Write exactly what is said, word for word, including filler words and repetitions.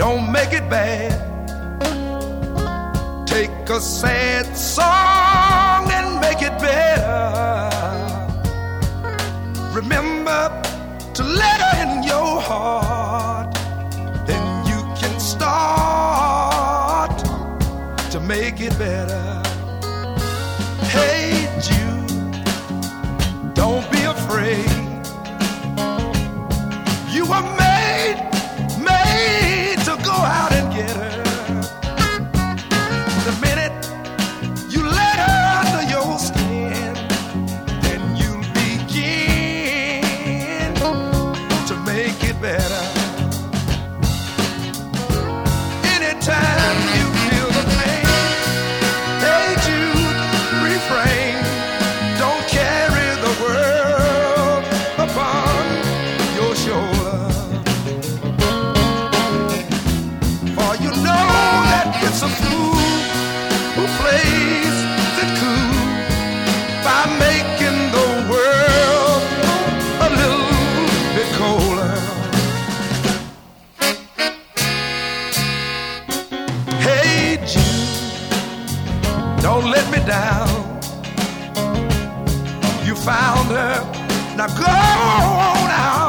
don't make it bad. Take a sad song and make it better. Remember to let her in your heart, then you can start to make it better. Hey Jude, don't be afraid. You were made, made to go out and get her. The minute you let her under your skin, then you'll begin to make it better. Anytime you feel the pain, hey Jude, refrain. Don't carry the world upon your shoulder. For you know that it's a fool who plays it cool by making the world a little bit colder. Hey Jude, don't let me down. You found her, now go on out.